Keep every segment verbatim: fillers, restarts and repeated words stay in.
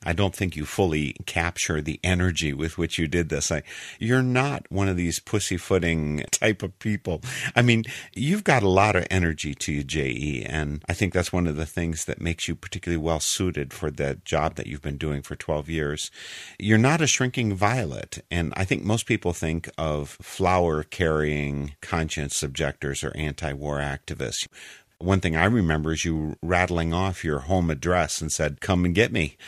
I don't think you fully capture the energy with which you did this. I, you're not one of these pussyfooting type of people. I mean, you've got a lot of energy to you, J E, and I think that's one of the things that makes you particularly well suited for the job that you've been doing for twelve years. You're not a shrinking violet, and I think most people think of flower-carrying conscience objectors or anti-war activists. One thing I remember is you rattling off your home address and said, "Come and get me."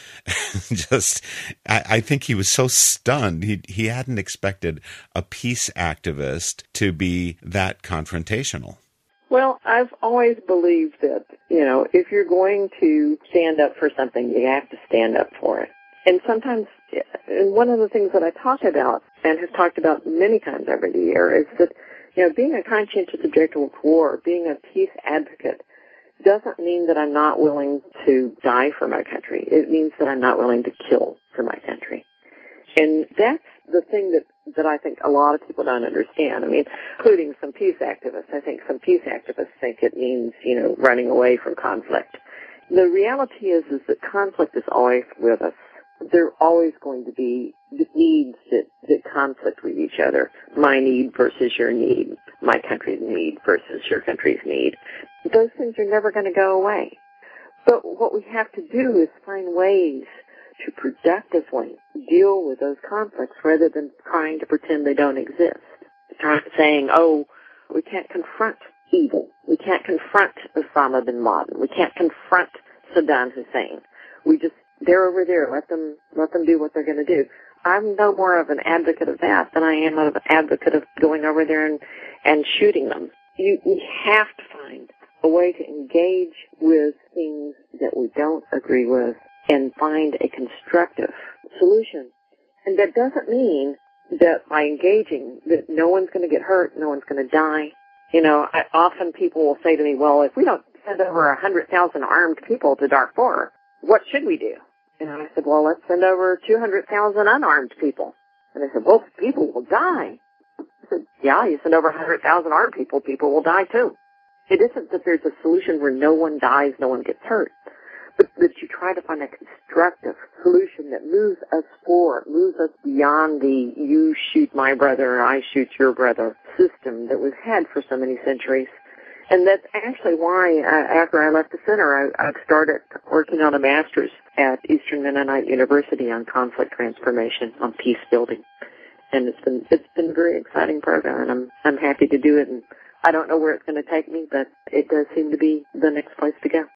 Just, I, I think he was so stunned. He he hadn't expected a peace activist to be that confrontational. Well, I've always believed that, you know, if you're going to stand up for something, you have to stand up for it. And sometimes, and one of the things that I talk about and have talked about many times over the year is that, you know, being a conscientious objector of war, being a peace advocate, doesn't mean that I'm not willing to die for my country. It means that I'm not willing to kill for my country. And that's the thing that, that I think a lot of people don't understand. I mean, including some peace activists. I think some peace activists think it means, you know, running away from conflict. The reality is, is that conflict is always with us. There are always going to be needs that, that conflict with each other. My need versus your need. My country's need versus your country's need. Those things are never going to go away. But what we have to do is find ways to productively deal with those conflicts rather than trying to pretend they don't exist. Trying saying, oh, we can't confront evil. We can't confront Osama bin Laden. We can't confront Saddam Hussein. We just, they're over there. Let them, let them do what they're going to do. I'm no more of an advocate of that than I am of an advocate of going over there and, and shooting them. You, you have to find a way to engage with things that we don't agree with and find a constructive solution. And that doesn't mean that by engaging that no one's going to get hurt, no one's going to die. You know, I, often people will say to me, well, if we don't send over one hundred thousand armed people to Darfur, what should we do? And I said, well, let's send over two hundred thousand unarmed people. And they said, well, people will die. I said, yeah, you send over one hundred thousand armed people, people will die too. It isn't that there's a solution where no one dies, no one gets hurt, but that you try to find a constructive solution that moves us forward, moves us beyond the you shoot my brother, I shoot your brother system that we've had for so many centuries. And that's actually why, uh, after I left the center, I, I started working on a master's at Eastern Mennonite University on conflict transformation, on peace building. And it's been it's been a very exciting program, and I'm I'm happy to do it. And I don't know where it's going to take me, but it does seem to be the next place to go.